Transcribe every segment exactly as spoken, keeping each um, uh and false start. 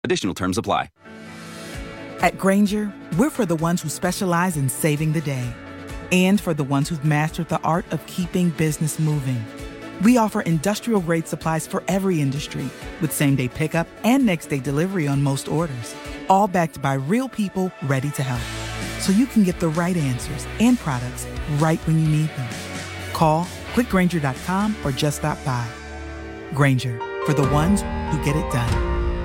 Additional terms apply. At Grainger, we're for the ones who specialize in saving the day and for the ones who've mastered the art of keeping business moving. We offer industrial-grade supplies for every industry with same-day pickup and next-day delivery on most orders, all backed by real people ready to help. So you can get the right answers and products right when you need them. Call, click Grainger dot com, or just stop by. Grainger, for the ones who get it done.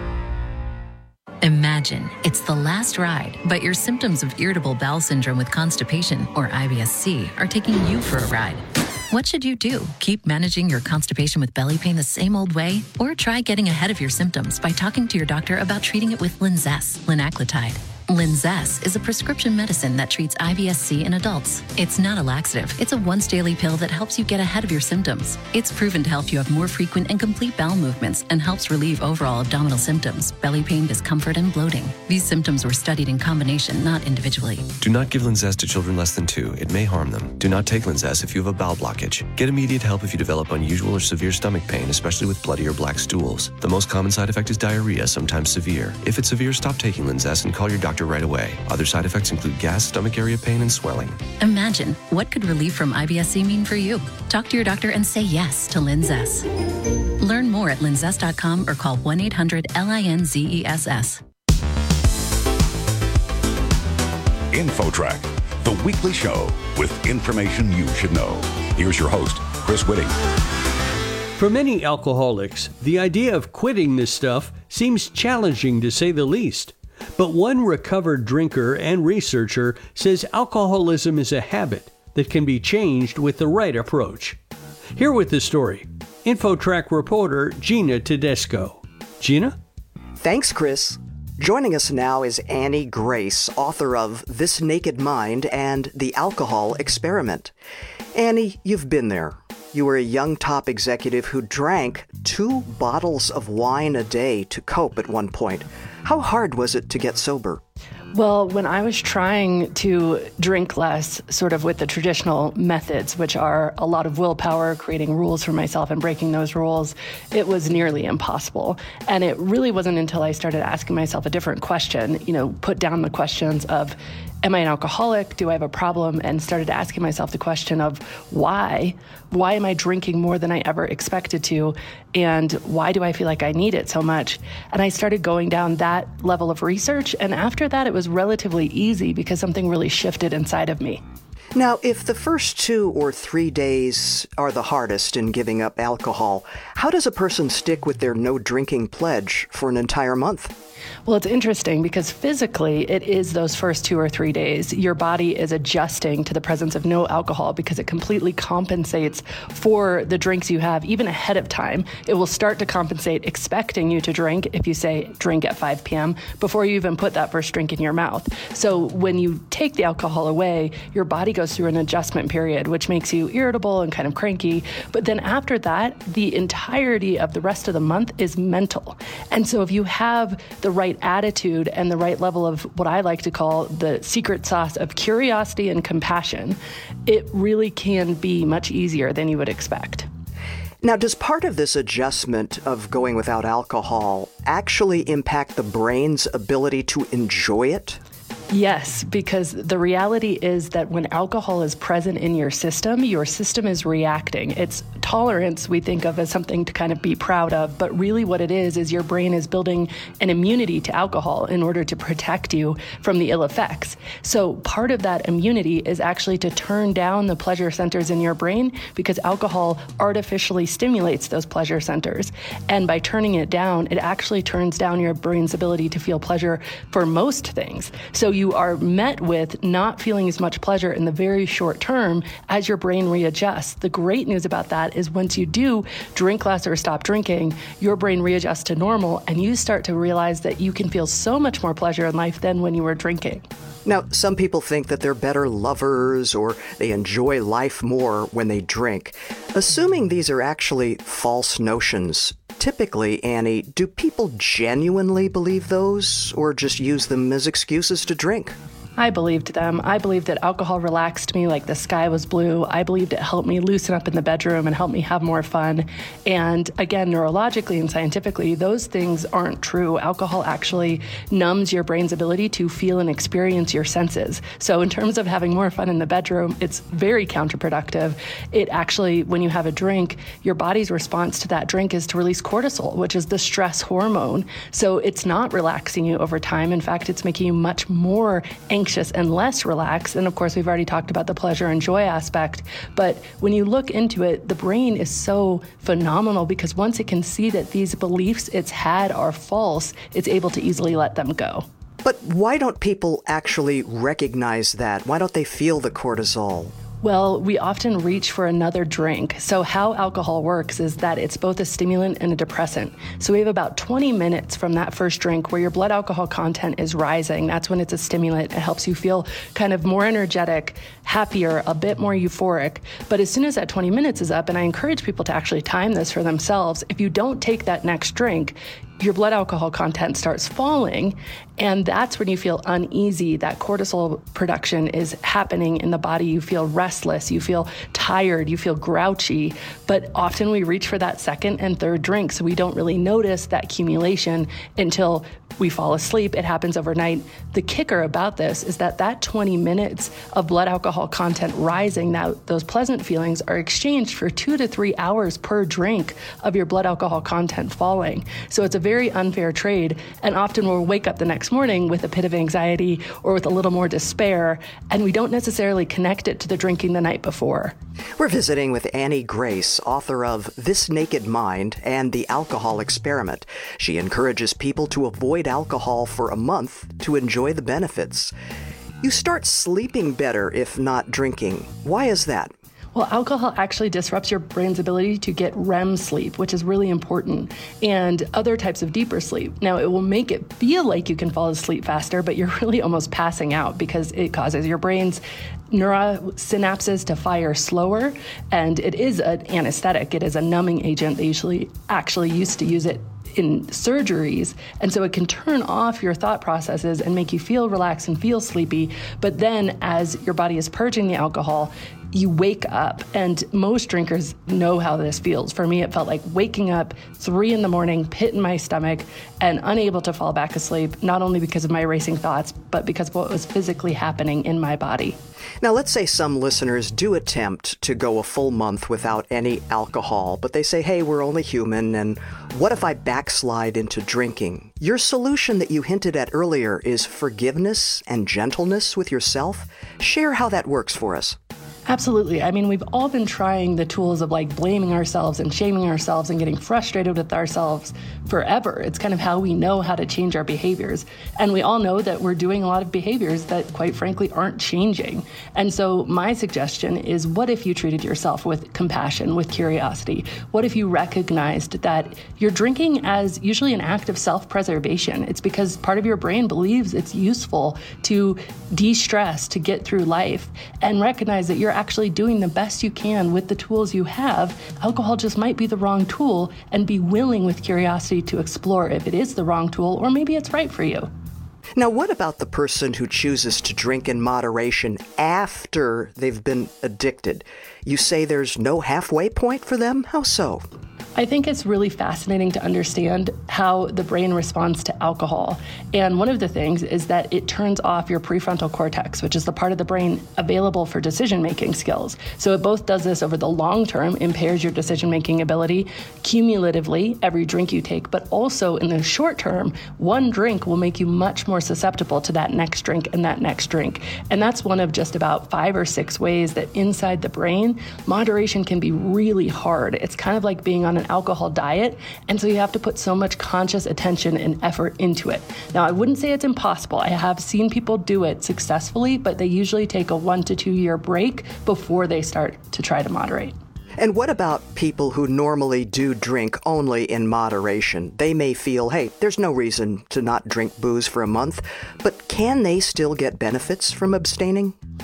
Imagine it's the last ride, but your symptoms of irritable bowel syndrome with constipation, or I B S C, are taking you for a ride. What should you do? Keep managing your constipation with belly pain the same old way? Or try getting ahead of your symptoms by talking to your doctor about treating it with Linzess, linaclotide. Linzess is a prescription medicine that treats I B S C in adults. It's not a laxative. It's a once-daily pill that helps you get ahead of your symptoms. It's proven to help you have more frequent and complete bowel movements and helps relieve overall abdominal symptoms, belly pain, discomfort, and bloating. These symptoms were studied in combination, not individually. Do not give Linzess to children less than two. It may harm them. Do not take Linzess if you have a bowel blockage. Get immediate help if you develop unusual or severe stomach pain, especially with bloody or black stools. The most common side effect is diarrhea, sometimes severe. If it's severe, stop taking Linzess and call your doctor right away. Other side effects include gas, stomach area pain, and swelling. Imagine, what could relief from I B S C mean for you? Talk to your doctor and say yes to Linzess. Learn more at linzess dot com or call one eight hundred L I N Z E S S. InfoTrack, the weekly show with information you should know. Here's your host, Chris Whitting. For many alcoholics, the idea of quitting this stuff seems challenging to say the least. But one recovered drinker and researcher says alcoholism is a habit that can be changed with the right approach. Here with the story, InfoTrack reporter Gina Tedesco. Gina? Thanks, Chris. Joining us now is Annie Grace, author of This Naked Mind and The Alcohol Experiment. Annie, you've been there. You were a young top executive who drank two bottles of wine a day to cope at one point. How hard was it to get sober? Well, when I was trying to drink less, sort of with the traditional methods, which are a lot of willpower, creating rules for myself and breaking those rules, it was nearly impossible. And it really wasn't until I started asking myself a different question, you know, put down the questions of, am I an alcoholic? Do I have a problem? And started asking myself the question of why? Why am I drinking more than I ever expected to? And why do I feel like I need it so much? And I started going down that level of research. And after that, it was relatively easy because something really shifted inside of me. Now, if the first two or three days are the hardest in giving up alcohol, how does a person stick with their no drinking pledge for an entire month? Well, it's interesting because physically it is those first two or three days. Your body is adjusting to the presence of no alcohol because it completely compensates for the drinks you have even ahead of time. It will start to compensate expecting you to drink if you say drink at five p.m. before you even put that first drink in your mouth. So when you take the alcohol away, your body goes through an adjustment period, which makes you irritable and kind of cranky. But then after that, the entirety of the rest of the month is mental. And so if you have the right attitude and the right level of what I like to call the secret sauce of curiosity and compassion, it really can be much easier than you would expect. Now, does part of this adjustment of going without alcohol actually impact the brain's ability to enjoy it? Yes, because the reality is that when alcohol is present in your system, your system is reacting. It's tolerance we think of as something to kind of be proud of, but really what it is is your brain is building an immunity to alcohol in order to protect you from the ill effects. So part of that immunity is actually to turn down the pleasure centers in your brain because alcohol artificially stimulates those pleasure centers. And by turning it down, it actually turns down your brain's ability to feel pleasure for most things. So you are met with not feeling as much pleasure in the very short term as your brain readjusts. The great news about that is once you do drink less or stop drinking, your brain readjusts to normal and you start to realize that you can feel so much more pleasure in life than when you were drinking. Now, some people think that they're better lovers or they enjoy life more when they drink. Assuming these are actually false notions, typically, Annie, do people genuinely believe those or just use them as excuses to drink? I believed them. I believed that alcohol relaxed me like the sky was blue. I believed it helped me loosen up in the bedroom and helped me have more fun. And again, neurologically and scientifically, those things aren't true. Alcohol actually numbs your brain's ability to feel and experience your senses. So in terms of having more fun in the bedroom, it's very counterproductive. It actually, when you have a drink, your body's response to that drink is to release cortisol, which is the stress hormone. So it's not relaxing you over time. In fact, it's making you much more anxious anxious and less relaxed. And of course, we've already talked about the pleasure and joy aspect. But when you look into it, the brain is so phenomenal because once it can see that these beliefs it's had are false, it's able to easily let them go. But why don't people actually recognize that? Why don't they feel the cortisol? Well, we often reach for another drink. So how alcohol works is that it's both a stimulant and a depressant. So we have about twenty minutes from that first drink where your blood alcohol content is rising. That's when it's a stimulant. It helps you feel kind of more energetic, happier, a bit more euphoric. But as soon as that twenty minutes is up, and I encourage people to actually time this for themselves, if you don't take that next drink, your blood alcohol content starts falling, and that's when you feel uneasy. That cortisol production is happening in the body. You feel restless, you feel tired, you feel grouchy, but often we reach for that second and third drink, so we don't really notice that accumulation until we fall asleep. It happens overnight. The kicker about this is that that twenty minutes of blood alcohol content rising, now those pleasant feelings are exchanged for two to three hours per drink of your blood alcohol content falling. So it's a very unfair trade, and often we'll wake up the next morning with a pit of anxiety or with a little more despair, and we don't necessarily connect it to the drinking the night before. We're visiting with Annie Grace, author of This Naked Mind and The Alcohol Experiment. She encourages people to avoid alcohol for a month to enjoy the benefits. You start sleeping better if not drinking. Why is that? Well, alcohol actually disrupts your brain's ability to get R E M sleep, which is really important, and other types of deeper sleep. Now, it will make it feel like you can fall asleep faster, but you're really almost passing out because it causes your brain's neurosynapses to fire slower, and it is an anesthetic. It is a numbing agent. They usually actually used to use it in surgeries, and so it can turn off your thought processes and make you feel relaxed and feel sleepy. But then as your body is purging the alcohol, you wake up, and most drinkers know how this feels. For me, it felt like waking up three in the morning, pit in my stomach, and unable to fall back asleep, not only because of my racing thoughts, but because of what was physically happening in my body. Now, let's say some listeners do attempt to go a full month without any alcohol, but they say, hey, we're only human, and what if I backslide into drinking? Your solution that you hinted at earlier is forgiveness and gentleness with yourself. Share how that works for us. Absolutely. I mean, we've all been trying the tools of like blaming ourselves and shaming ourselves and getting frustrated with ourselves forever. It's kind of how we know how to change our behaviors. And we all know that we're doing a lot of behaviors that, quite frankly, aren't changing. And so my suggestion is, what if you treated yourself with compassion, with curiosity? What if you recognized that you're drinking as usually an act of self-preservation? It's because part of your brain believes it's useful to de-stress, to get through life, and recognize that you're actually doing the best you can with the tools you have. Alcohol just might be the wrong tool, and be willing with curiosity to explore if it is the wrong tool or maybe it's right for you. Now, what about the person who chooses to drink in moderation after they've been addicted? You say there's no halfway point for them? How so? I think it's really fascinating to understand how the brain responds to alcohol. And one of the things is that it turns off your prefrontal cortex, which is the part of the brain available for decision-making skills. So it both does this over the long term, impairs your decision-making ability cumulatively every drink you take, but also in the short term, one drink will make you much more susceptible to that next drink and that next drink. And that's one of just about five or six ways that inside the brain, moderation can be really hard. It's kind of like being on an alcohol diet, and so you have to put so much conscious attention and effort into it. Now, I wouldn't say it's impossible. I have seen people do it successfully, but they usually take a one to two year break before they start to try to moderate. And what about people who normally do drink only in moderation? They may feel, hey, there's no reason to not drink booze for a month, but can they still get benefits from abstaining?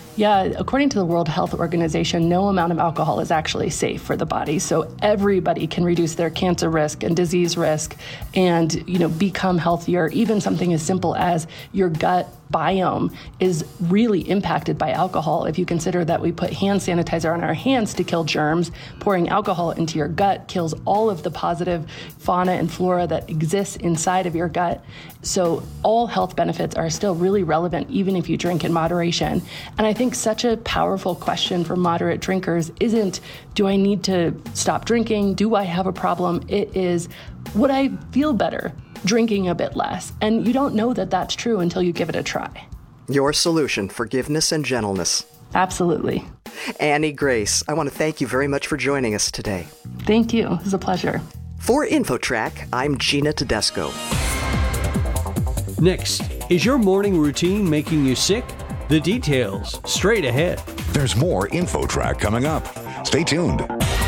Yeah, according to the World Health Organization, no amount of alcohol is actually safe for the body. So everybody can reduce their cancer risk and disease risk and, you know, become healthier. Even something as simple as your gut biome is really impacted by alcohol. If you consider that we put hand sanitizer on our hands to kill germs, pouring alcohol into your gut kills all of the positive fauna and flora that exists inside of your gut. So all health benefits are still really relevant, even if you drink in moderation. And I think such a powerful question for moderate drinkers isn't, do I need to stop drinking? Do I have a problem? It is, would I feel better drinking a bit less? And you don't know that that's true until you give it a try. Your solution, forgiveness and gentleness. Absolutely. Annie Grace, I want to thank you very much for joining us today. Thank you. It was a pleasure. For InfoTrack, I'm Gina Tedesco. Next, is your morning routine making you sick? The details straight ahead. There's more InfoTrack coming up. Stay tuned.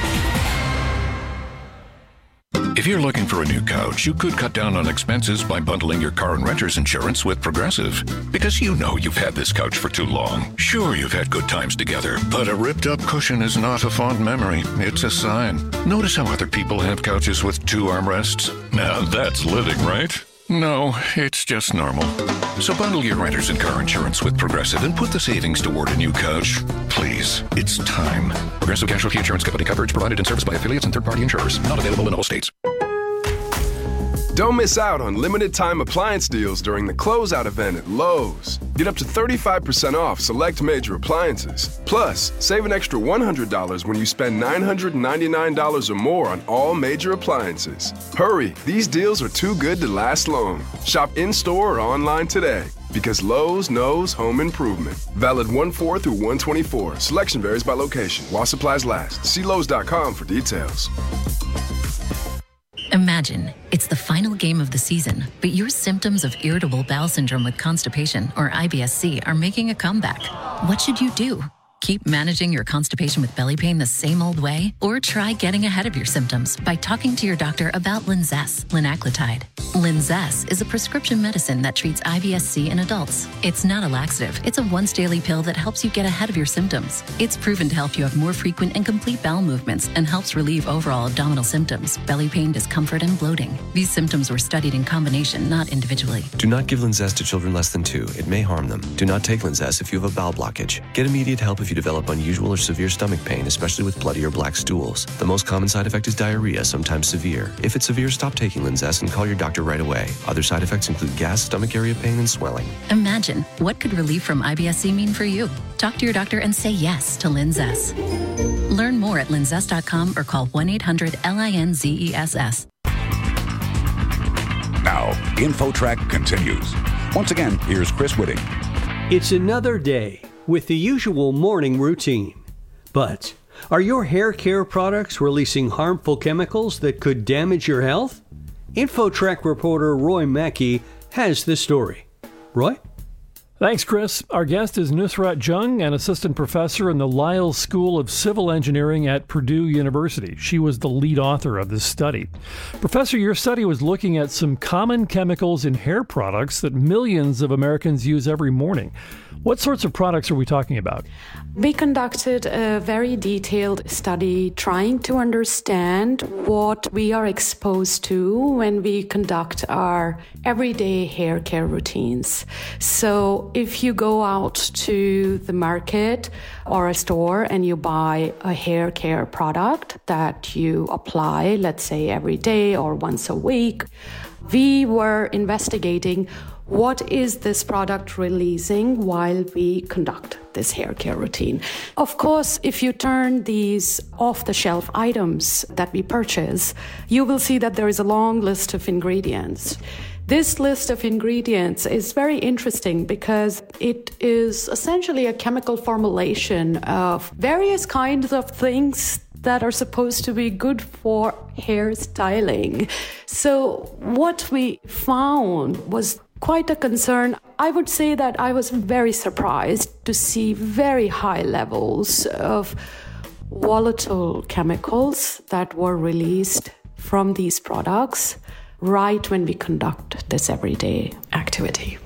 If you're looking for a new couch, you could cut down on expenses by bundling your car and renter's insurance with Progressive. Because you know you've had this couch for too long. Sure, you've had good times together, but a ripped-up cushion is not a fond memory. It's a sign. Notice how other people have couches with two armrests? Now that's living, right? No, it's just normal. So bundle your renters and car insurance with Progressive and put the savings toward a new couch. Please, it's time. Progressive Casualty Insurance Company. Coverage provided and serviced by affiliates and third-party insurers. Not available in all states. Don't miss out on limited-time appliance deals during the closeout event at Lowe's. Get up to thirty-five percent off select major appliances. Plus, save an extra one hundred dollars when you spend nine hundred ninety-nine dollars or more on all major appliances. Hurry, these deals are too good to last long. Shop in-store or online today. Because Lowe's knows home improvement. Valid one four through one twenty-four. Selection varies by location. While supplies last. See Lowe's dot com for details. Imagine it's the final game of the season, but your symptoms of irritable bowel syndrome with constipation, or I B S C, are making a comeback. What should you do? Keep managing your constipation with belly pain the same old way? Or try getting ahead of your symptoms by talking to your doctor about Linzess, linaclotide. Linzess is a prescription medicine that treats I B S C in adults. It's not a laxative. It's a once-daily pill that helps you get ahead of your symptoms. It's proven to help you have more frequent and complete bowel movements and helps relieve overall abdominal symptoms, belly pain, discomfort, and bloating. These symptoms were studied in combination, not individually. Do not give Linzess to children less than two. It may harm them. Do not take Linzess if you have a bowel blockage. Get immediate help if you develop unusual or severe stomach pain, especially with bloody or black stools. The most common side effect is diarrhea, sometimes severe. If it's severe, stop taking Linzess and call your doctor right away. Other side effects include gas, stomach area pain, and swelling. Imagine, what could relief from I B S C mean for you? Talk to your doctor and say yes to Linzess. Learn more at linzess dot com or call one eight hundred L I N Z E S S. Now, InfoTrack continues. Once again, here's Chris Whitting. It's another day with the usual morning routine. But are your hair care products releasing harmful chemicals that could damage your health? InfoTrack reporter Roy Mackey has the story. Roy? Thanks, Chris. Our guest is Nusrat Jung, an assistant professor in the Lyles School of Civil Engineering at Purdue University. She was the lead author of this study. Professor, your study was looking at some common chemicals in hair products that millions of Americans use every morning. What sorts of products are we talking about? We conducted a very detailed study trying to understand what we are exposed to when we conduct our everyday hair care routines. So if you go out to the market or a store and you buy a hair care product that you apply, let's say every day or once a week, we were investigating what is this product releasing while we conduct this hair care routine. Of course, if you turn these off-the-shelf items that we purchase, you will see that there is a long list of ingredients. This list of ingredients is very interesting because it is essentially a chemical formulation of various kinds of things that are supposed to be good for hair styling. So what we found was quite a concern. I would say that I was very surprised to see very high levels of volatile chemicals that were released from these products right when we conduct this everyday activity.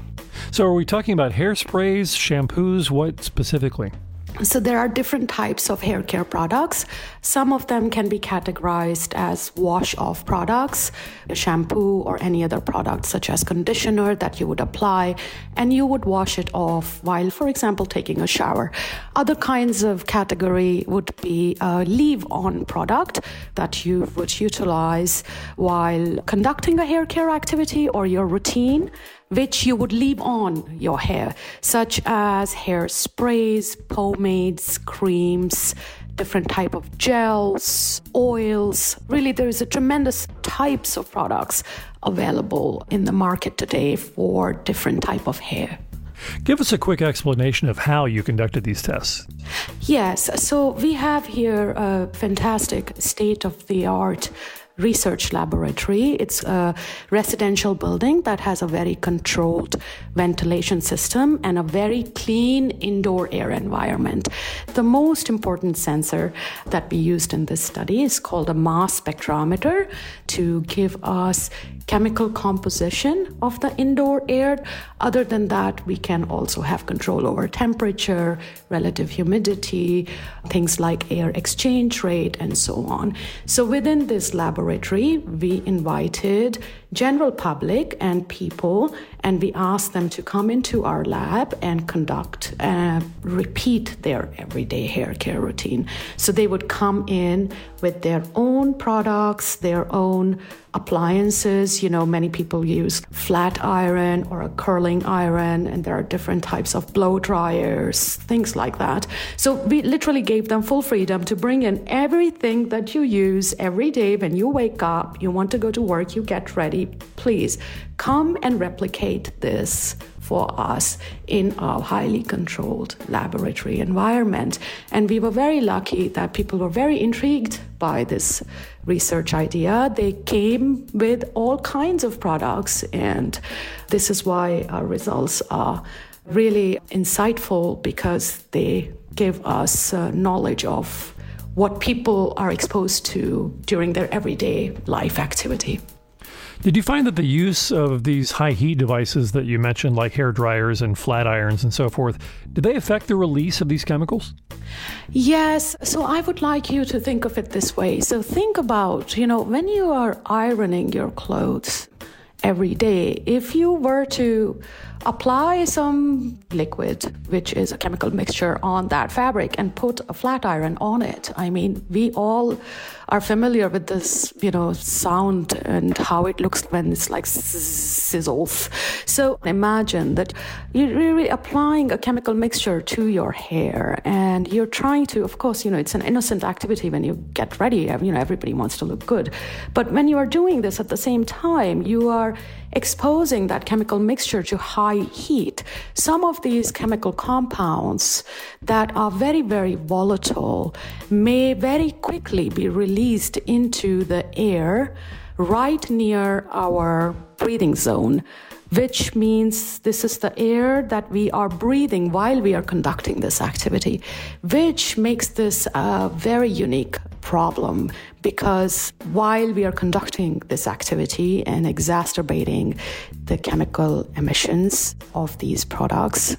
So are we talking about hairsprays, shampoos, what specifically? So there are different types of hair care products. Some of them can be categorized as wash-off products, a shampoo or any other product such as conditioner that you would apply and you would wash it off while, for example, taking a shower. Other kinds of category would be a leave-on product that you would utilize while conducting a hair care activity or your routine, which you would leave on your hair, such as hair sprays, pomades, creams, different type of gels, oils. Really, there's a tremendous types of products available in the market today for different type of hair. Give us a quick explanation of how you conducted these tests. Yes, so we have here a fantastic state-of-the-art research laboratory. It's a residential building that has a very controlled ventilation system and a very clean indoor air environment. The most important sensor that we used in this study is called a mass spectrometer to give us chemical composition of the indoor air. Other than that, we can also have control over temperature, relative humidity, things like air exchange rate, and so on. So within this laboratory, we invited general public and people, and we asked them to come into our lab and conduct, uh, repeat their everyday hair care routine. So they would come in with their own products, their own appliances. You know, many people use flat iron or a curling iron, and there are different types of blow dryers, things like that. So we literally gave them full freedom to bring in everything that you use every day when you wake up, you want to go to work, you get ready. Please come and replicate this for us in a highly controlled laboratory environment. And we were very lucky that people were very intrigued by this research idea. They came with all kinds of products, and this is why our results are really insightful, because they give us uh, knowledge of what people are exposed to during their everyday life activity. Did you find that the use of these high heat devices that you mentioned, like hair dryers and flat irons and so forth, did they affect the release of these chemicals? Yes. So I would like you to think of it this way. So think about, you know, when you are ironing your clothes every day, if you were to apply some liquid, which is a chemical mixture, on that fabric and put a flat iron on it, I mean, we all are familiar with this, you know, sound and how it looks when it's like sizzles. So imagine that you're really applying a chemical mixture to your hair, and you're trying to, of course, you know, it's an innocent activity when you get ready. You know, everybody wants to look good. But when you are doing this at the same time, you are exposing that chemical mixture to high heat. Some of these chemical compounds that are very, very volatile may very quickly be released into the air right near our breathing zone, which means this is the air that we are breathing while we are conducting this activity, which makes this a very unique problem, because while we are conducting this activity and exacerbating the chemical emissions of these products,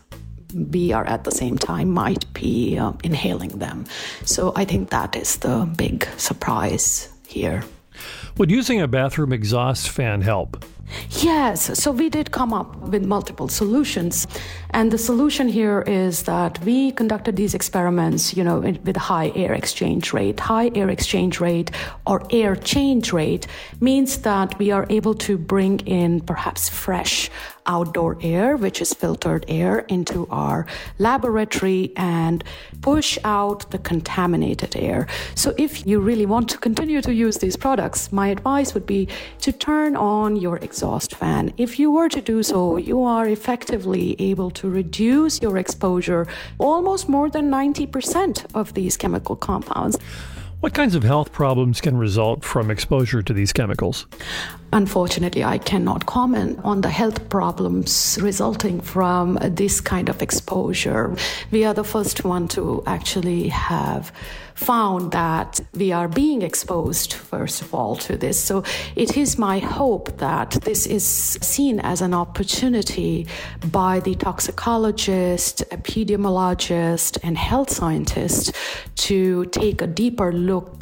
we are at the same time might be uh, inhaling them. So I think that is the big surprise here. Would using a bathroom exhaust fan help? Yes, so we did come up with multiple solutions. And the solution here is that we conducted these experiments, you know, with high air exchange rate. High air exchange rate or air change rate means that we are able to bring in perhaps fresh outdoor air, which is filtered air, into our laboratory and push out the contaminated air. So if you really want to continue to use these products, my advice would be to turn on your exhaust fan. If you were to do so, you are effectively able to reduce your exposure almost more than ninety percent of these chemical compounds. What kinds of health problems can result from exposure to these chemicals? Unfortunately, I cannot comment on the health problems resulting from this kind of exposure. We are the first one to actually have found that we are being exposed, first of all, to this. So it is my hope that this is seen as an opportunity by the toxicologist, epidemiologist, and health scientist to take a deeper look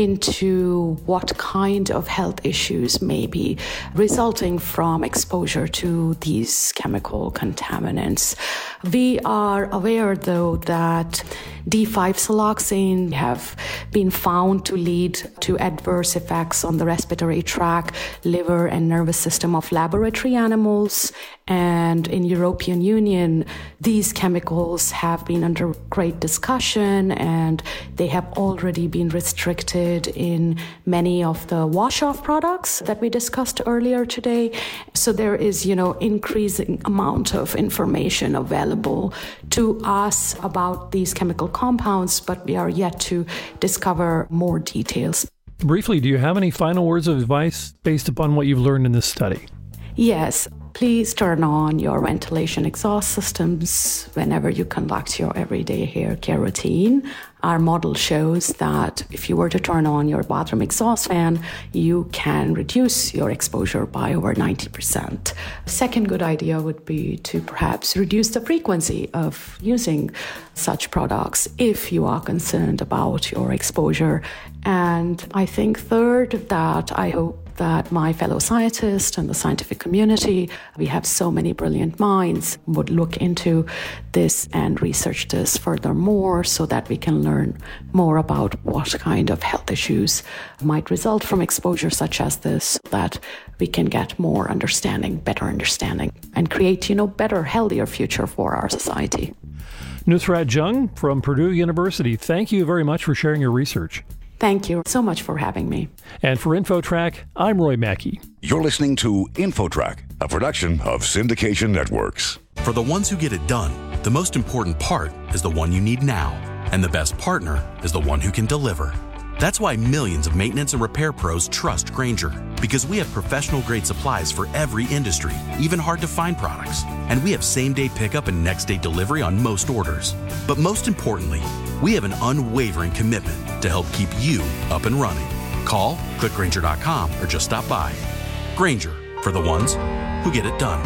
into what kind of health issues may be resulting from exposure to these chemical contaminants. We are aware, though, that D five siloxane have been found to lead to adverse effects on the respiratory tract, liver, and nervous system of laboratory animals. And in European Union, these chemicals have been under great discussion, and they have already been restricted in many of the wash-off products that we discussed earlier today. So there is, you know, increasing amount of information available to us about these chemical compounds, but we are yet to discover more details. Briefly, do you have any final words of advice based upon what you've learned in this study? Yes. Please turn on your ventilation exhaust systems whenever you conduct your everyday hair care routine. Our model shows that if you were to turn on your bathroom exhaust fan, you can reduce your exposure by over ninety percent. Second good idea would be to perhaps reduce the frequency of using such products if you are concerned about your exposure. And I think third, that I hope that my fellow scientists and the scientific community, we have so many brilliant minds, would look into this and research this furthermore so that we can learn more about what kind of health issues might result from exposure such as this, that we can get more understanding, better understanding, and create, you know, better, healthier future for our society. Nusrat Jung from Purdue University, thank you very much for sharing your research. Thank you so much for having me. And for InfoTrack, I'm Roy Mackey. You're listening to InfoTrack, a production of Syndication Networks. For the ones who get it done, the most important part is the one you need now. And the best partner is the one who can deliver. That's why millions of maintenance and repair pros trust Grainger, because we have professional-grade supplies for every industry, even hard-to-find products. And we have same-day pickup and next-day delivery on most orders. But most importantly, we have an unwavering commitment to help keep you up and running. Call, click Grainger dot com, or just stop by. Grainger, for the ones who get it done.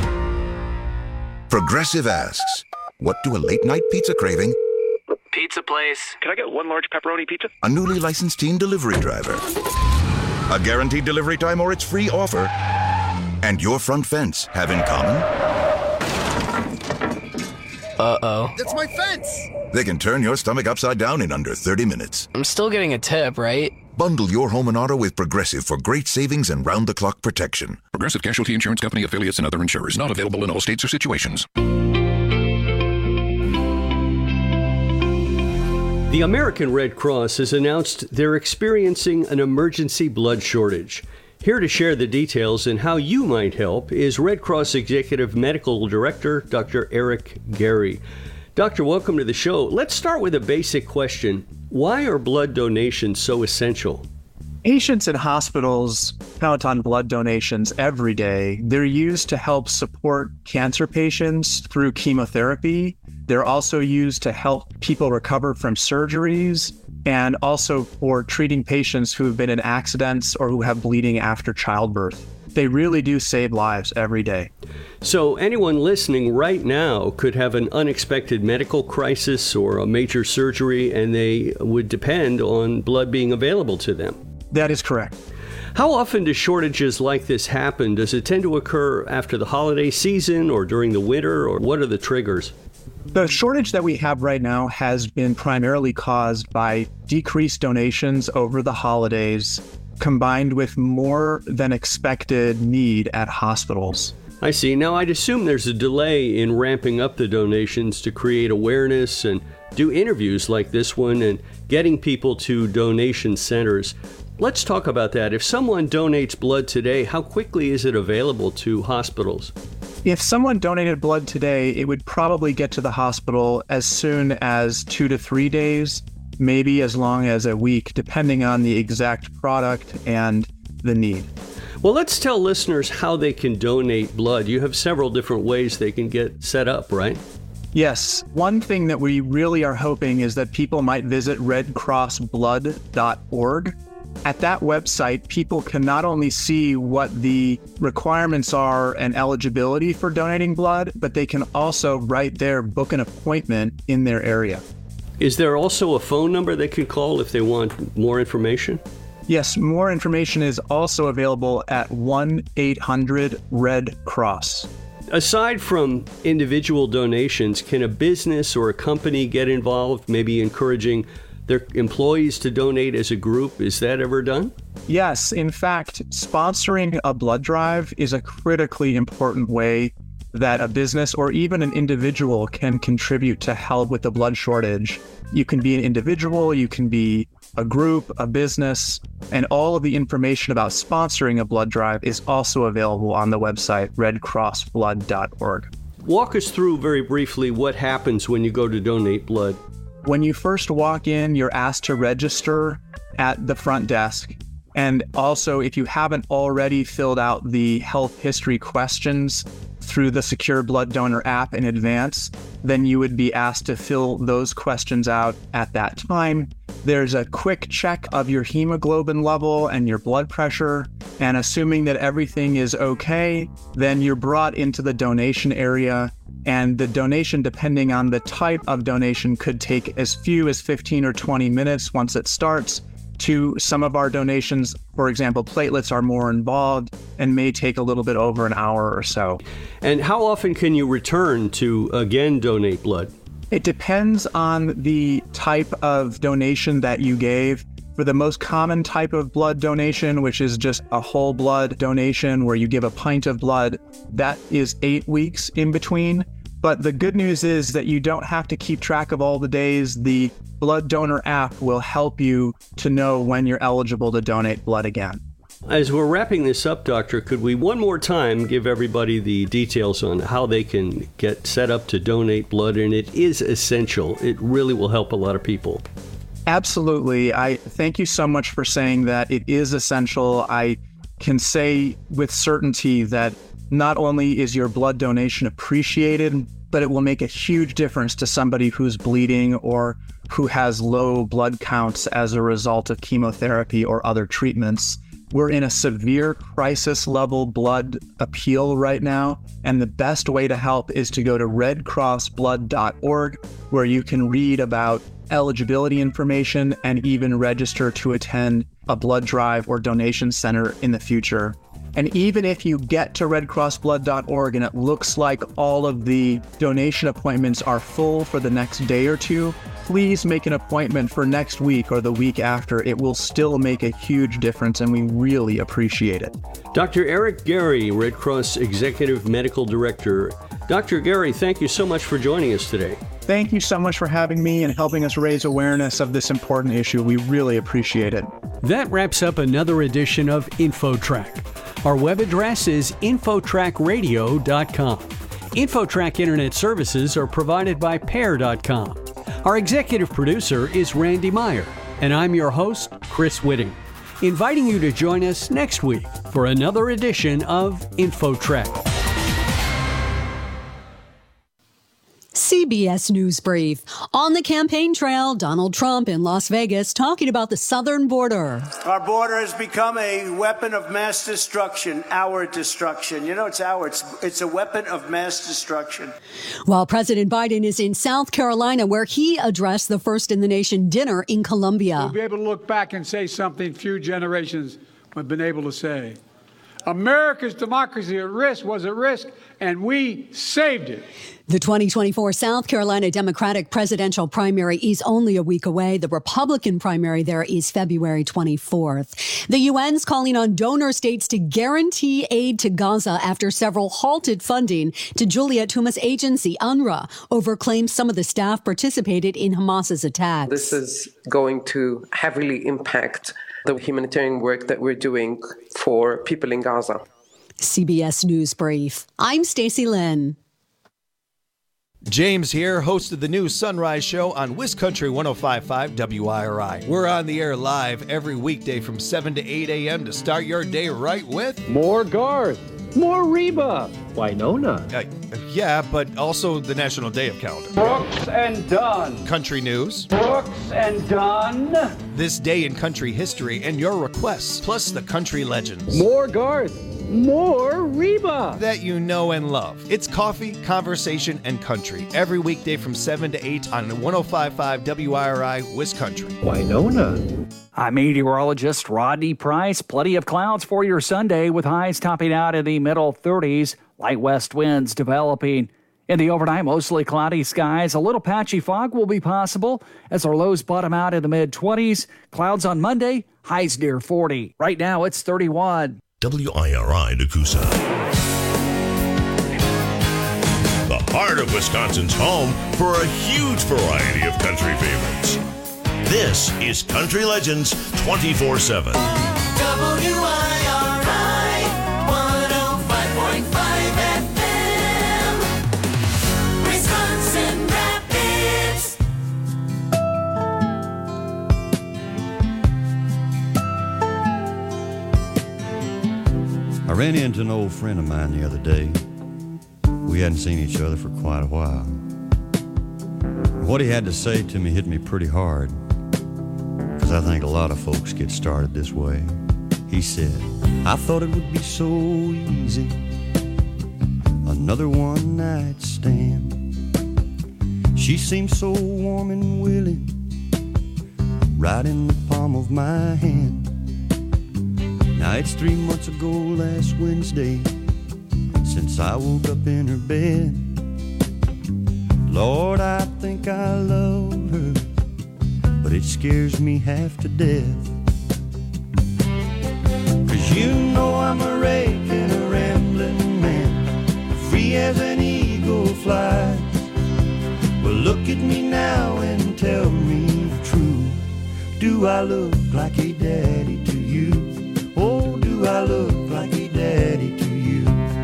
Progressive asks, what do a late-night pizza craving, pizza place, can I get one large pepperoni pizza, a newly licensed teen delivery driver, a guaranteed delivery time or its free offer, and your front fence have in common? Uh-oh. That's my fence! They can turn your stomach upside down in under thirty minutes. I'm still getting a tip, right? Bundle your home and auto with Progressive for great savings and round-the-clock protection. Progressive Casualty Insurance Company, affiliates, and other insurers. Not available in all states or situations. The American Red Cross has announced they're experiencing an emergency blood shortage. Here to share the details and how you might help is Red Cross Executive Medical Director, Doctor Eric Gary. Doctor, welcome to the show. Let's start with a basic question. Why are blood donations so essential? Patients in hospitals count on blood donations every day. They're used to help support cancer patients through chemotherapy. They're also used to help people recover from surgeries, and also for treating patients who have been in accidents or who have bleeding after childbirth. They really do save lives every day. So anyone listening right now could have an unexpected medical crisis or a major surgery, and they would depend on blood being available to them. That is correct. How often do shortages like this happen? Does it tend to occur after the holiday season or during the winter, or what are the triggers? The shortage that we have right now has been primarily caused by decreased donations over the holidays, combined with more than expected need at hospitals. I see. Now, I'd assume there's a delay in ramping up the donations to create awareness and do interviews like this one and getting people to donation centers. Let's talk about that. If someone donates blood today, how quickly is it available to hospitals? If someone donated blood today, it would probably get to the hospital as soon as two to three days, maybe as long as a week, depending on the exact product and the need. Well, let's tell listeners how they can donate blood. You have several different ways they can get set up, right? Yes. One thing that we really are hoping is that people might visit red cross blood dot org. At that website, people can not only see what the requirements are and eligibility for donating blood, but they can also right there book an appointment in their area. Is there also a phone number they can call if they want more information? Yes, more information is also available at one eight hundred red cross. Aside from individual donations, can a business or a company get involved, maybe encouraging their employees to donate as a group? Is that ever done? Yes. In fact, sponsoring a blood drive is a critically important way that a business or even an individual can contribute to help with the blood shortage. You can be an individual, you can be a group, a business, and all of the information about sponsoring a blood drive is also available on the website red cross blood dot org. Walk us through very briefly what happens when you go to donate blood. When you first walk in, you're asked to register at the front desk. And also, if you haven't already filled out the health history questions through the Secure Blood Donor app in advance, then you would be asked to fill those questions out at that time. There's a quick check of your hemoglobin level and your blood pressure. And assuming that everything is okay, then you're brought into the donation area. And the donation, depending on the type of donation, could take as few as fifteen or twenty minutes once it starts, to some of our donations, for example, platelets are more involved and may take a little bit over an hour or so. And how often can you return to again donate blood? It depends on the type of donation that you gave. For the most common type of blood donation, which is just a whole blood donation where you give a pint of blood, that is eight weeks in between. But the good news is that you don't have to keep track of all the days. The Blood Donor app will help you to know when you're eligible to donate blood again. As we're wrapping this up, Doctor, could we one more time give everybody the details on how they can get set up to donate blood? And it is essential. It really will help a lot of people. Absolutely. I thank you so much for saying that. It is essential. I can say with certainty that not only is your blood donation appreciated, but it will make a huge difference to somebody who's bleeding or who has low blood counts as a result of chemotherapy or other treatments. We're in a severe crisis level blood appeal right now, and the best way to help is to go to red cross blood dot org, where you can read about eligibility information and even register to attend a blood drive or donation center in the future. And even if you get to red cross blood dot org and it looks like all of the donation appointments are full for the next day or two, please make an appointment for next week or the week after. It will still make a huge difference, and we really appreciate it. Doctor Eric Gary, Red Cross Executive Medical Director. Doctor Gary, thank you so much for joining us today. Thank you so much for having me and helping us raise awareness of this important issue. We really appreciate it. That wraps up another edition of InfoTrack. Our web address is infotrack radio dot com. InfoTrack Internet services are provided by pair dot com. Our executive producer is Randy Meyer, and I'm your host, Chris Whitting, inviting you to join us next week for another edition of InfoTrack. C B S News Brief. On the campaign trail, Donald Trump in Las Vegas talking about the southern border. Our border has become a weapon of mass destruction, our destruction. You know, it's our, it's, it's a weapon of mass destruction. While President Biden is in South Carolina, where he addressed the First in the Nation dinner in Columbia. We'll be able to look back and say something few generations have been able to say. America's democracy at risk was at risk, and we saved it. The twenty twenty-four South Carolina Democratic presidential primary is only a week away. The Republican primary there is February twenty-fourth. The U N's calling on donor states to guarantee aid to Gaza after several halted funding to Juliet Toomas' agency, UNRWA, over claims some of the staff participated in Hamas's attacks. This is going to heavily impact the humanitarian work that we're doing for people in Gaza. C B S News Brief. I'm Stacey Lynn. James here, host of the new Sunrise Show on WisCountry one oh five point five W I R I. We're on the air live every weekday from seven to eight a.m. to start your day right with... More Garth, more Reba, Winona. Uh, yeah, but also the National Day of Calendar. Brooks and Dunn. Country news. Brooks and Dunn. This day in country history and your requests, plus the country legends. More Garth. More Reba that you know and love. It's coffee, conversation, and country every weekday from seven to eight on one oh five point five W I R I WisCountry. Winona. I'm meteorologist Rodney Price. Plenty of clouds for your Sunday with highs topping out in the middle thirties. Light west winds developing. In the overnight, mostly cloudy skies. A little patchy fog will be possible as our lows bottom out in the mid twenties. Clouds on Monday, highs near forty. Right now it's thirty-one. W I R I Nakusa. The heart of Wisconsin's home for a huge variety of country favorites. This is Country Legends twenty-four seven. W I R I one oh five point five F M, Wisconsin Rapids. I ran into an old friend of mine the other day. We hadn't seen each other for quite a while. What he had to say to me hit me pretty hard, because I think a lot of folks get started this way. He said, I thought it would be so easy, another one night stand. She seemed so warm and willing, right in the palm of my hand. Now it's three months ago last Wednesday since I woke up in her bed. Lord, I think I love her, but it scares me half to death. Cause you know I'm a rake and a rambling man, free as an eagle flies. Well, look at me now and tell me true. Do I look like a daddy to you? Oh, do I look like a daddy to you?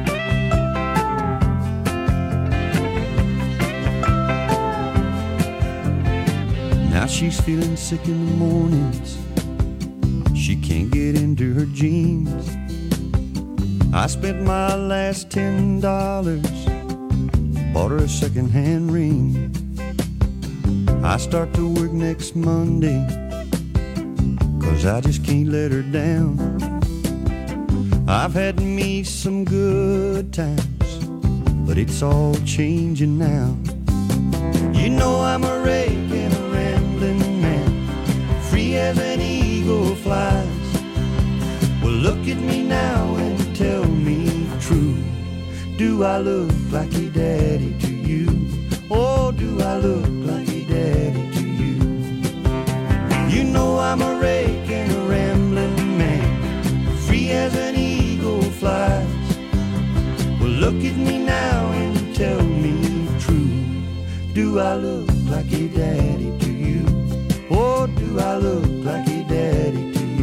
Now she's feeling sick in the mornings. She can't get into her jeans. I spent my last ten dollars, bought her a second-hand ring. I start to work next Monday, cause I just can't let her down. I've had me some good times, but it's all changing now. You know I'm a rake and a rambling man, free as an eagle flies. Well, look at me now and tell me true. Do I look like a daddy to you? Oh, do I look like a daddy to you? You know I'm a rake and a rambling man, free as an eagle flies. Well, look at me now and tell me true. Do I look like a daddy to you? Oh, do I look like a daddy to you?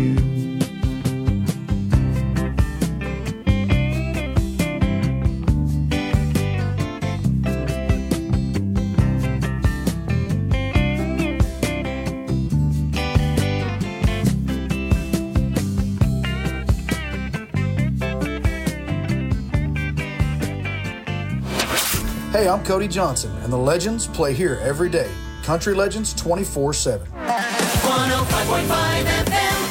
Hey, I'm Cody Johnson, and the Legends play here every day. Country Legends twenty-four seven. one oh five point five F M.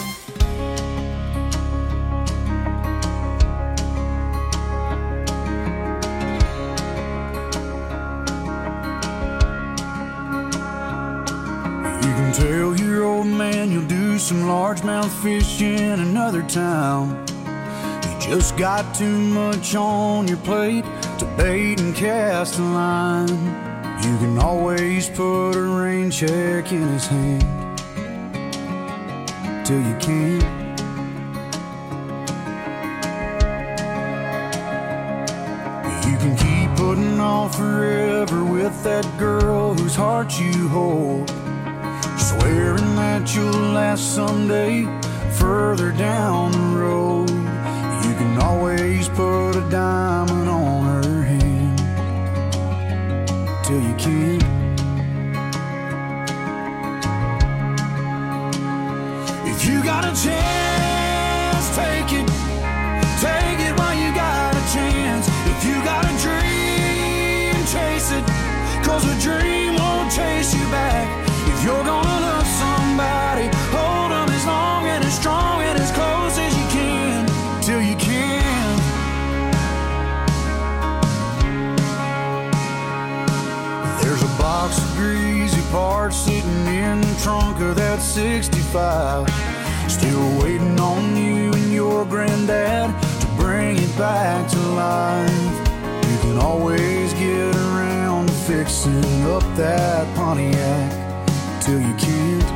You can tell your old man you'll do some largemouth fishing in another town. You just got too much on your plate to bait and cast a line. You can always put a rain check in his hand till you can't. You can keep putting off forever with that girl whose heart you hold, swearing that you'll last someday further down the road. You can always put a diamond on her hand till you can't. If you got a chance, take it. Take it while you got a chance. If you got a dream, chase it. Cause a dream won't chase you back. If you're gonna love somebody, hold them as long and as strong and as close as you can, till you can. There's a box of greasy parts sitting in the trunk of that sixty-five, still waiting on you and your granddad to bring it back to life. You can always get around to fixing up that Pontiac till you can't.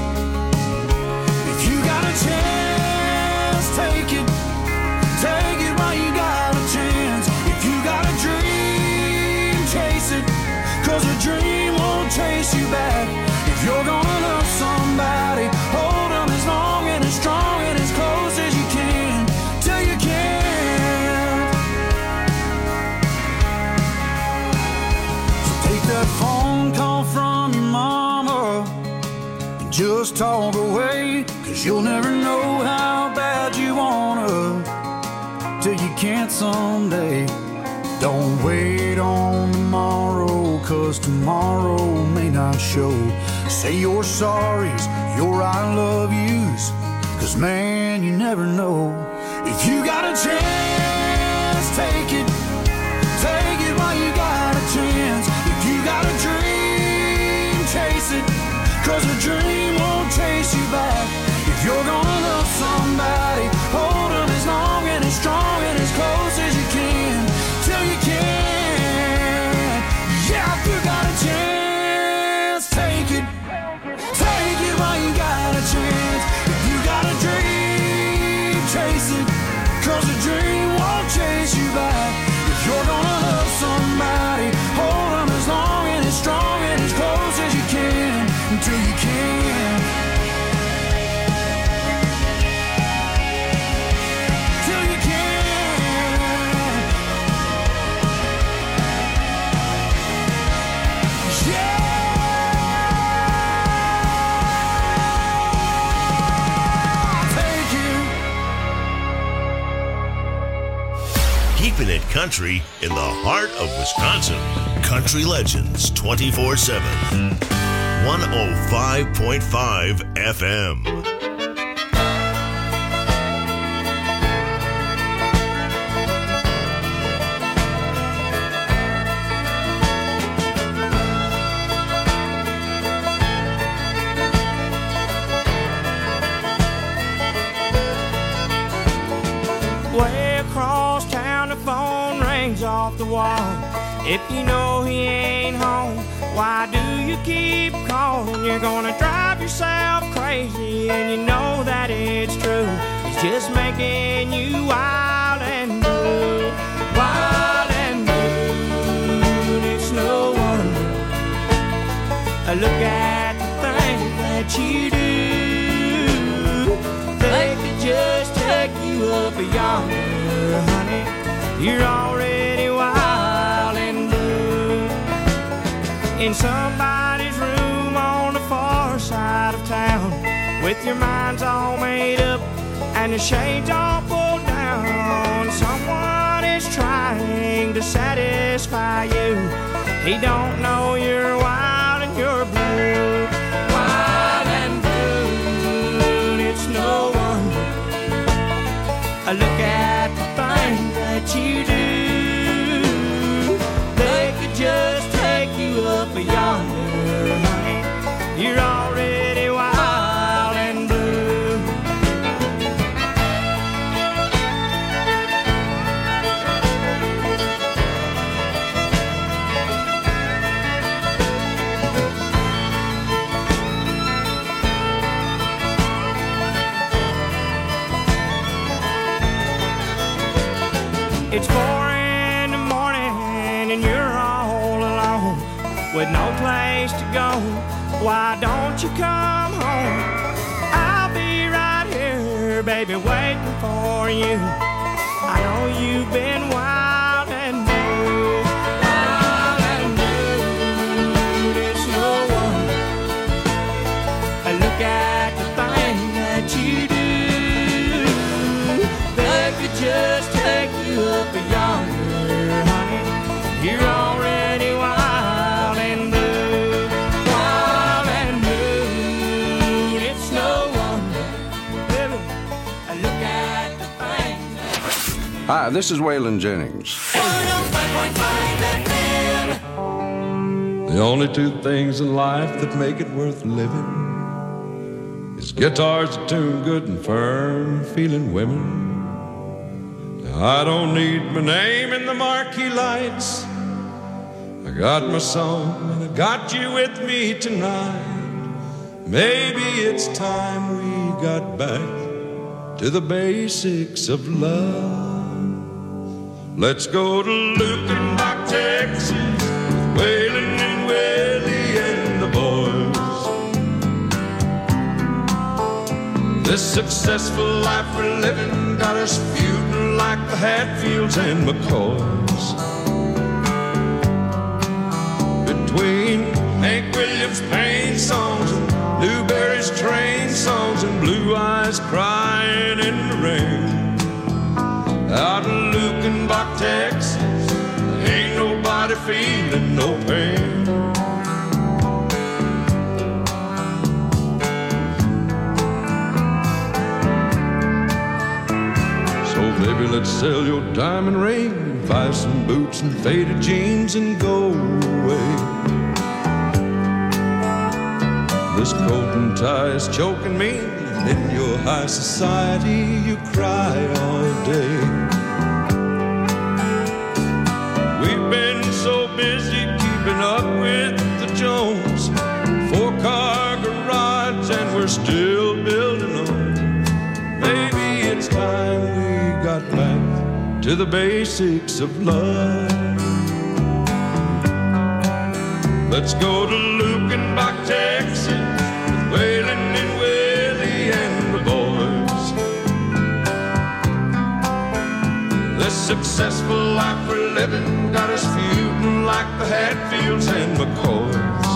If you got a chance, take it. Take it while you got a chance. If you got a dream, chase it. Cause a dream won't chase you back. If you're gonna love somebody, hold them as long and as strong and as close as you can, till you can't. So take that phone call from your mama and just talk away. Cause you'll never know how bad you wanna till you can't someday. Don't wait on tomorrow, cause tomorrow may not show. Say your sorries, your I love yous, cause man, you never know. If you got a chance, take it. Take it while you got a chance. If you got a dream, chase it. Cause a dream won't chase you back. If you're gonna love somebody, hold them as long and as strong and as close as you can, till you can. Yeah, if you got a chance, take it. Take it while you got a chance. If you got a dream, chase it. Cause a dream won't chase you back. If you're gonna love somebody, hold them as long and as strong and as close as you can, until you can. Till you can. Yeah. Keeping it country in the heart of Wisconsin. Country Legends twenty-four seven. one oh five point five F M. Way across town, the phone rings off the wall. If you know he ain't home, why do you keep calling? You're gonna drive yourself crazy, and you know that it's true. It's just making you wild and blue, wild and blue. And it's no wonder. Look at the things that you do. They could just take you up yonder, honey. You're already wild and blue. In somebody's room on the far side of town, with your mind's all made up and the shades all pulled down. Someone is trying to satisfy you. He don't know you're wild and you're blue, wild and blue. And it's no wonder. Look at the things that you do. They could just take you up yonder, honey. You're already wild and blue. It's four in the morning and you're all alone with no place to go. Why don't you come home? I'll be right here, baby, waiting for you. I know you've been wild and blue, wild and blue. Hi, this is Waylon Jennings. The only two things in life that make it worth living is guitars that tune good and firm, feeling women. Now, I don't need my name in the marquee lights. I got my song and I got you with me tonight. Maybe it's time we got back to the basics of love. Let's go to Lukenbach, Texas, with Waylon and Willie and the boys. This successful life we're living got us feuding like the Hatfields and McCoys. Between Hank Williams' pain songs and Newberry's train songs and Blue Eyes crying in the rain. Out in Lukenbach, Texas, there ain't nobody feeling no pain. So baby, let's sell your diamond ring, buy some boots and faded jeans and go away. This coat and tie is choking me, and in your high society you cry all day. We've been so busy keeping up with the Jones, four-car garage, and we're still building on. Maybe it's time we got back to the basics of love. Let's go to Lukenbach, Texas, with Waylon and Willie and the boys. This successful life we're living got us feuding like the Hatfields and McCoys.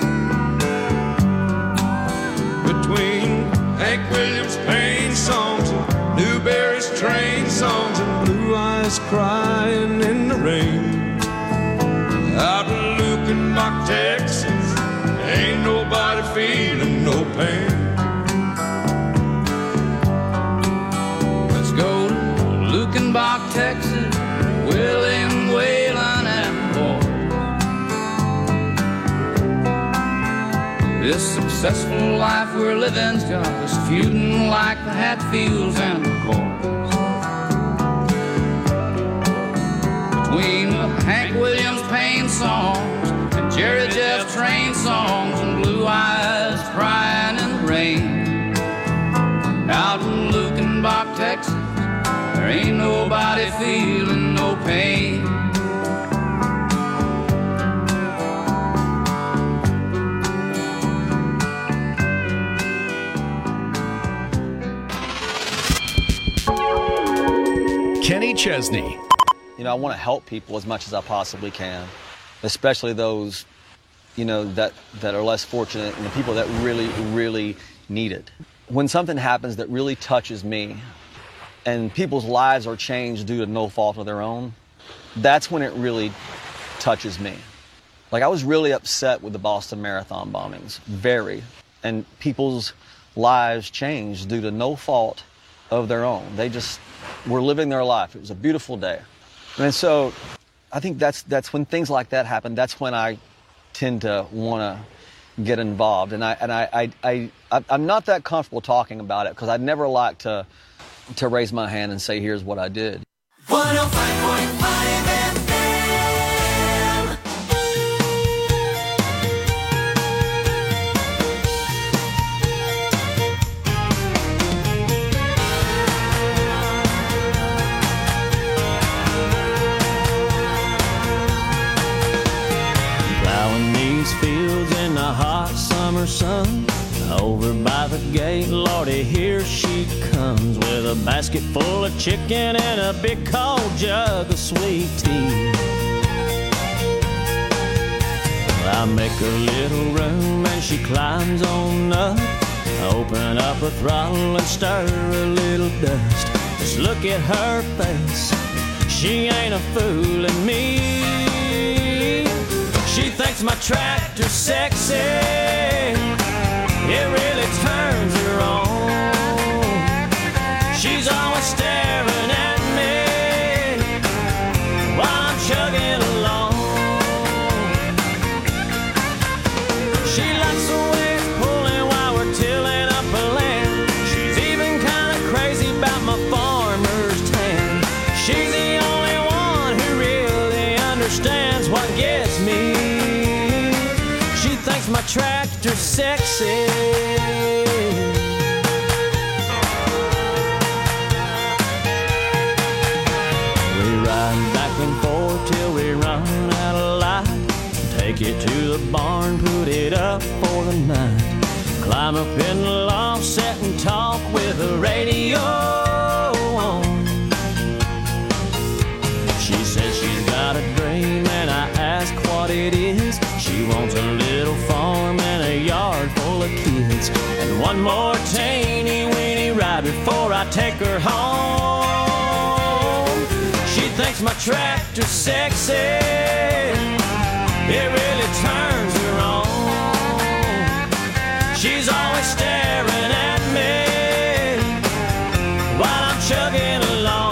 Between Hank Williams' pain songs and Newberry's train songs and Blue Eyes crying in the rain. Out in Lukenbach, Texas, ain't nobody feeling no pain. Let's go to Lukenbach, Texas, William, Waylon, and boy. This successful life we're living's got us feuding like the Hatfields and McCoys. Between the Hank Williams pain songs and Jerry Jeff train songs and Blue Eyes crying in the rain. Out in Lukenbach, Texas, there ain't nobody feeling no pain. Kenny Chesney. You know, I want to help people as much as I possibly can, especially those, you know, that, that are less fortunate and the people that really, really need it. When something happens that really touches me and people's lives are changed due to no fault of their own, that's when it really touches me. Like, I was really upset with the Boston Marathon bombings, very, and people's lives changed due to no fault of their own. They just were living their life. It was a beautiful day. And so I think that's that's when things like that happen. That's when I tend to want to get involved. And I and I I, I I'm not that comfortable talking about it because I'd never like to to raise my hand and say, here's what I did. one oh five point five F M. Fields in the hot summer sun. Over by the gate, Lordy, here she comes with a basket full of chicken and a big cold jug of sweet tea. I make a little room and she climbs on up. Open up her throttle and stir a little dust. Just look at her face, she ain't a fooling me. She thinks my tractor's sexy, it really turns her on. She's always staring at me tractor sexy. We ride back and forth till we run out of light. Take it to the barn, put it up for the night. Climb up in the loft, sit and talk with the radio on. She says she's got a dream and I ask what it is. She wants a little farm and a yard full of kids, and one more teeny weeny ride before I take her home. She thinks my tractor's sexy. It really turns her on. She's always staring at me while I'm chugging along.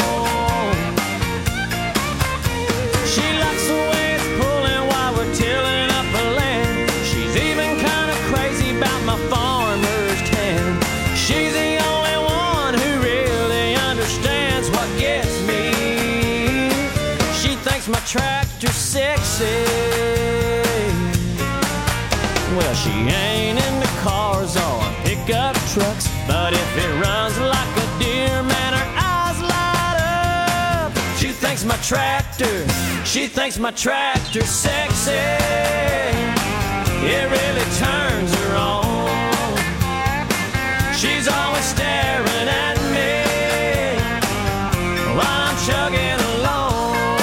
She likes the way it's pulling while we're tilling up the land. She's even kind of crazy about my farmer's tan. She's the only one who really understands what gets me. She thinks my tractor's sexy. Well, she ain't into cars or pickup trucks, but if it runs like a deer, man, her eyes light up. She thinks my tractor, she thinks my tractor's sexy. It really turns her on. She's always staring at me while I'm chugging along.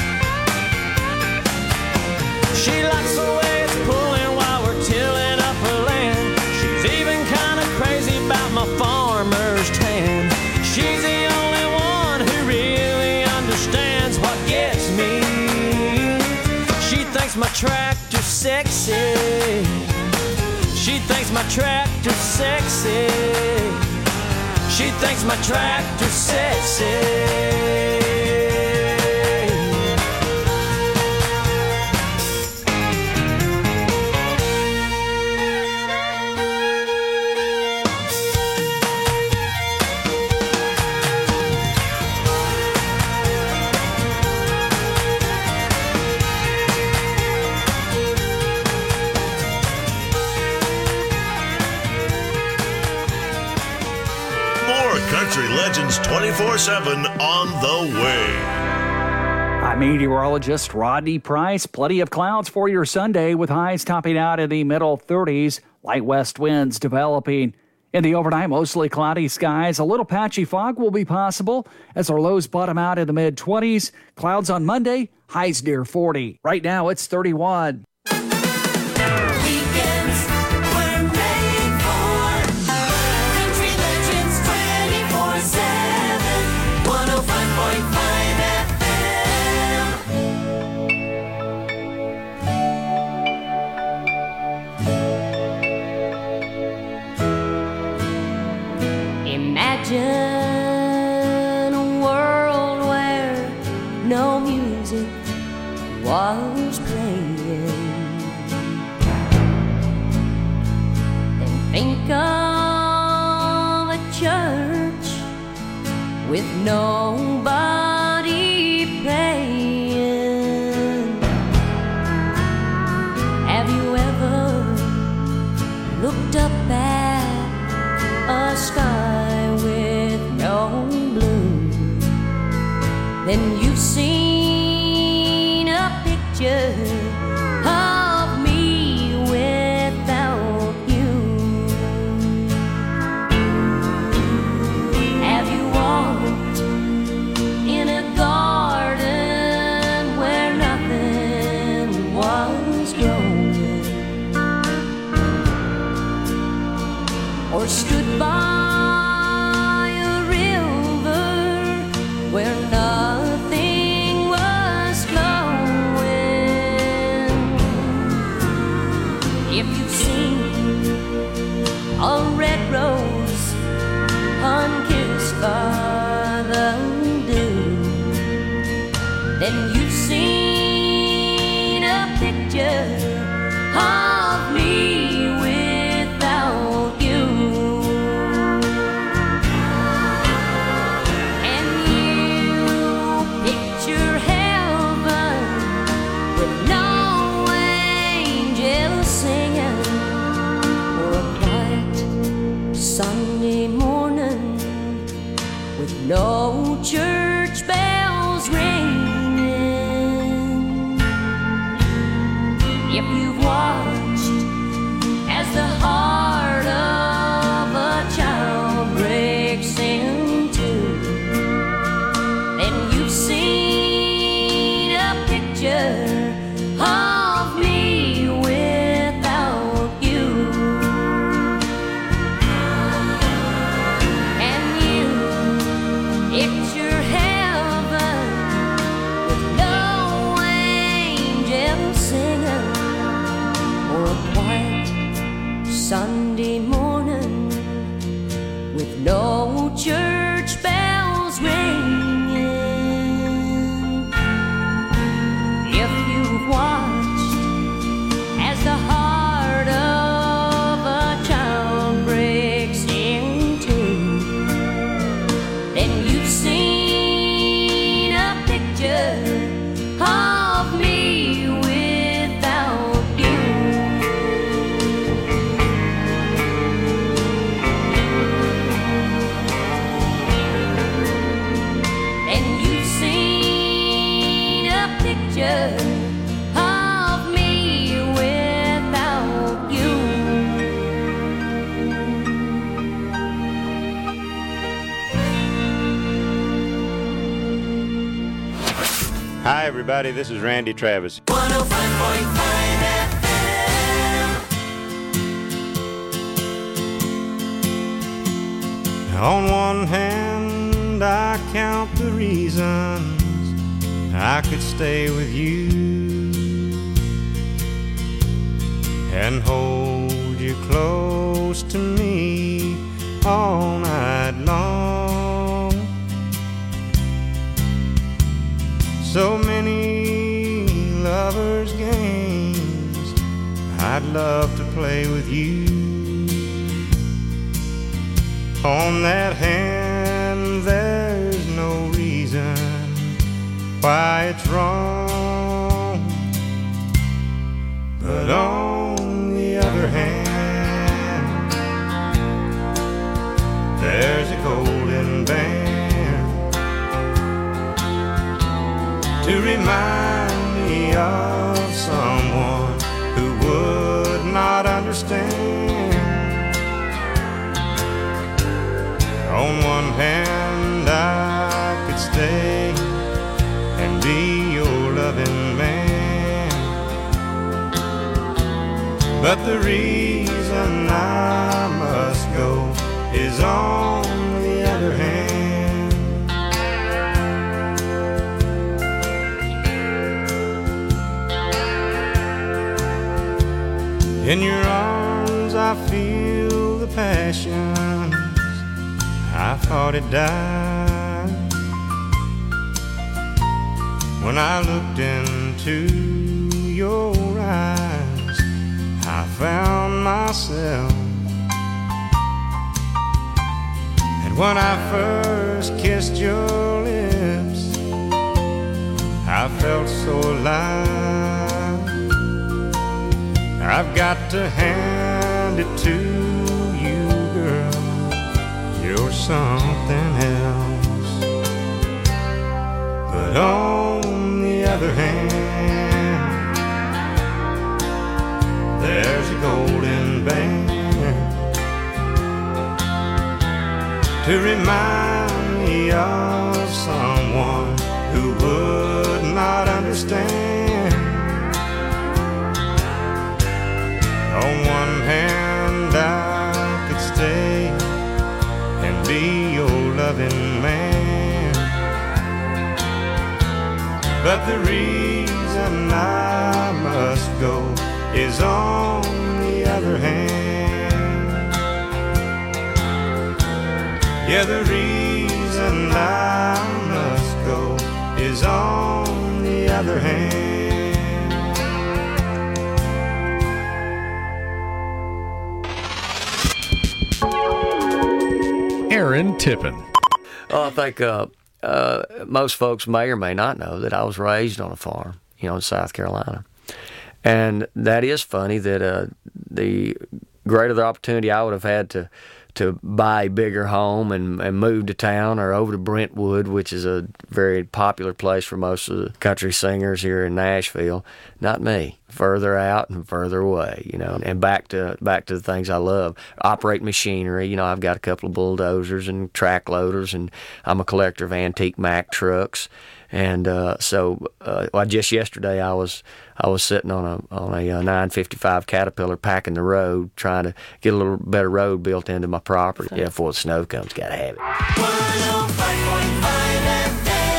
She likes the way it's pulling while we're tilling up her land. She's even kind of crazy about my farmer's tan. She's the only one who really understands what gets me. She thinks my tractor's sexy. She thinks my tractor's sexy. She thinks my tractor's sexy. Country Legends twenty-four seven on the way. I'm meteorologist Rodney Price. Plenty of clouds for your Sunday with highs topping out in the middle thirties. Light west winds developing. In the overnight, mostly cloudy skies. A little patchy fog will be possible as our lows bottom out in the mid twenties. Clouds on Monday, highs near forty. Right now, it's thirty-one. Imagine a world where no music was playing. Then think of a church with nobody praying. Have you ever looked up at a sky with no blue? Then you've seen a picture of me without you. Have you walked in a garden where nothing was growing? Or stood by where nothing was flowing? If you've seen a red rose unkissed by the dew, then you've seen a picture of me without you. If you've watched as the heart of a child breaks in two, then you've seen a picture of me without you. And you, it's your heaven with no angel singing, or a quiet Sunday morning with no church bells ringing. If you've watched as the heart of a child breaks in two, then you've seen a picture of me without you. And you've seen a picture of me without you. Hi, everybody. This is Randy Travis. one oh five point five F M. On one hand, I count the reasons I could stay with you and hold you close to me all night long. So many lovers' games I'd love to play with you. On that hand, there's no reason why it's wrong. But on the other hand, there's a golden band to remind me of someone who would not understand. On one hand, I could stay and be your loving man, but the reason I must go is on the other hand. In your arms I feel the passions I thought it died. When I looked into your eyes, I found myself. And when I first kissed your lips, I felt so alive. I've got to hand it to you, girl, you're something else. But on the other hand, there's a golden band to remind me of someone who would not understand. On one hand, I could stay and be your loving man, but the reason I must go is on the other hand. Yeah, the reason I must go is on the other hand. Aaron Tippin. Well, I think uh, uh, most folks may or may not know that I was raised on a farm, you know, in South Carolina. And that is funny that uh, the greater the opportunity I would have had to to buy a bigger home and, and move to town or over to Brentwood, which is a very popular place for most of the country singers here in Nashville. Not me. Further out and further away, you know, and back to back to the things I love. Operate machinery. You know, I've got a couple of bulldozers and track loaders, and I'm a collector of antique Mack trucks. And uh, so, uh, well, just yesterday I was I was sitting on a on a uh, nine fifty-five Caterpillar packing the road, trying to get a little better road built into my property. Yeah, before the snow comes, gotta have it. one oh five point five F M.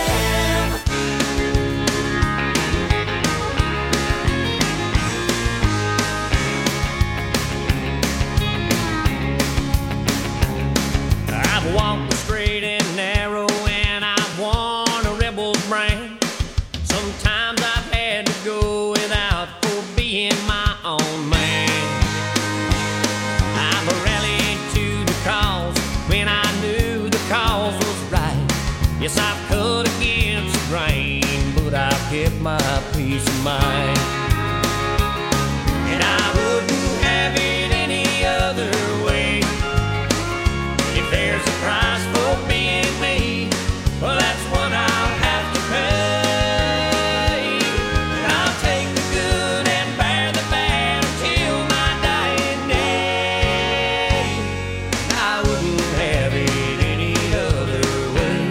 I've walked the straight and narrow, and I've worn a rebel's brand. Sometimes I've had to go without for being my own man. I've rallied to the cause when I knew the cause was right. Yes, I've cut against the grain, but I've kept my peace of mind. And I wouldn't have it any other way. If there's a price for being me, well, that's what I'll have to pay. And I'll take the good and bear the bad until my dying day. And I wouldn't have it any other way.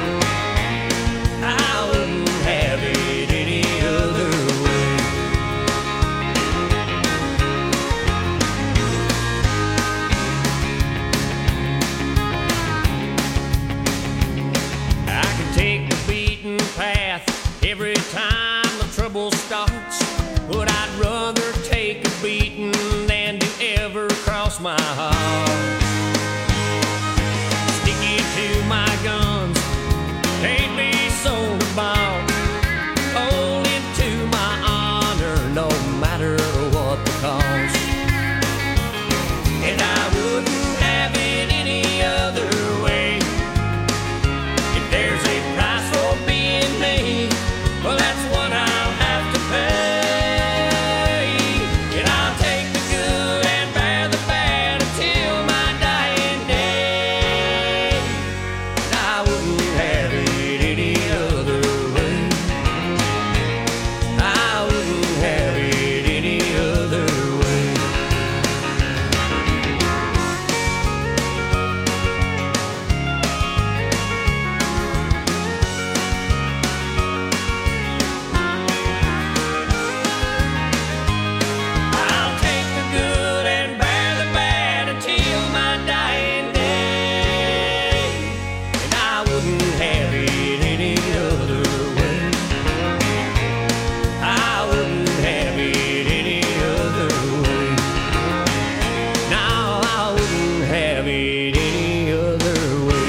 I wouldn't have it any other way. I can take the beaten path every time the trouble starts, but I'd rather take a beating than to ever cross my heart. Sticky to my guns, ain't be sold or bought. Holding to my honor, no matter what the cost. And I wouldn't have it any other way. If there's a price for being me, well, that's what I'll have to pay. And I'll take the good and bear the bad until my dying day. And I wouldn't have it any other way. I wouldn't have it any other way. I'll take the good and bear the bad until my dying day. And I wouldn't have it any other way. I wouldn't have it any other way. No, I wouldn't have it any other way.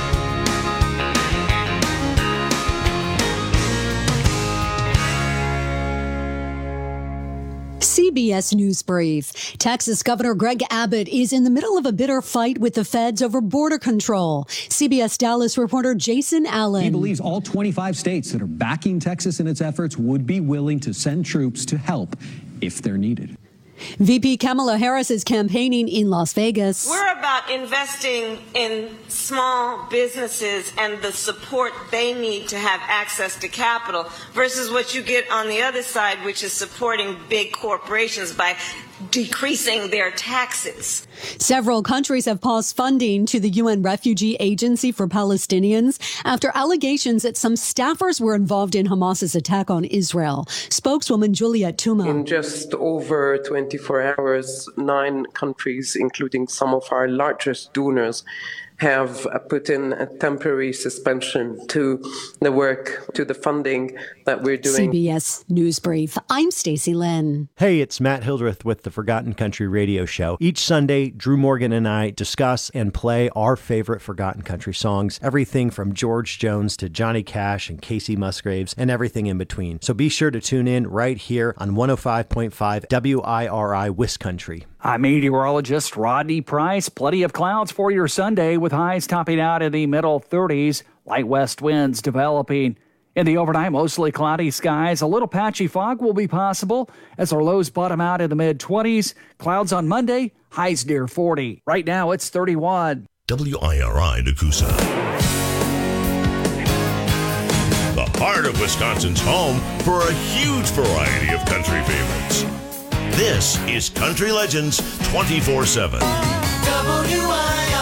C B S News Brief. Texas Governor Greg Abbott is in the middle of a bitter fight with the feds over border control. C B S Dallas reporter Jason Allen. He believes all twenty-five states that are backing Texas in its efforts would be willing to send troops to help if they're needed. V P Kamala Harris is campaigning in Las Vegas. We're about investing in small businesses and the support they need to have access to capital versus what you get on the other side, which is supporting big corporations by decreasing their taxes. Several countries have paused funding to the U N Refugee Agency for Palestinians after allegations that some staffers were involved in Hamas's attack on Israel. Spokeswoman Juliet Tuma. In just over twenty-four hours, nine countries, including some of our largest donors, have put in a temporary suspension to the work, to the funding that we're doing. C B S News Brief. I'm Stacey Lynn. Hey, it's Matt Hildreth with the Forgotten Country Radio Show. Each Sunday, Drew Morgan and I discuss and play our favorite Forgotten Country songs, everything from George Jones to Johnny Cash and Casey Musgraves and everything in between. So be sure to tune in right here on one oh five point five W I R I Wiscountry. I'm meteorologist Rodney Price. Plenty of clouds for your Sunday with highs topping out in the middle thirties. Light west winds developing In the overnight, mostly cloudy skies. A little patchy fog will be possible as our lows bottom out in the mid-twenties. Clouds on Monday, highs near forty. Right now, it's thirty-one. W I R I Nakusa. The heart of Wisconsin's home for a huge variety of country favorites. This is Country Legends twenty-four seven. W I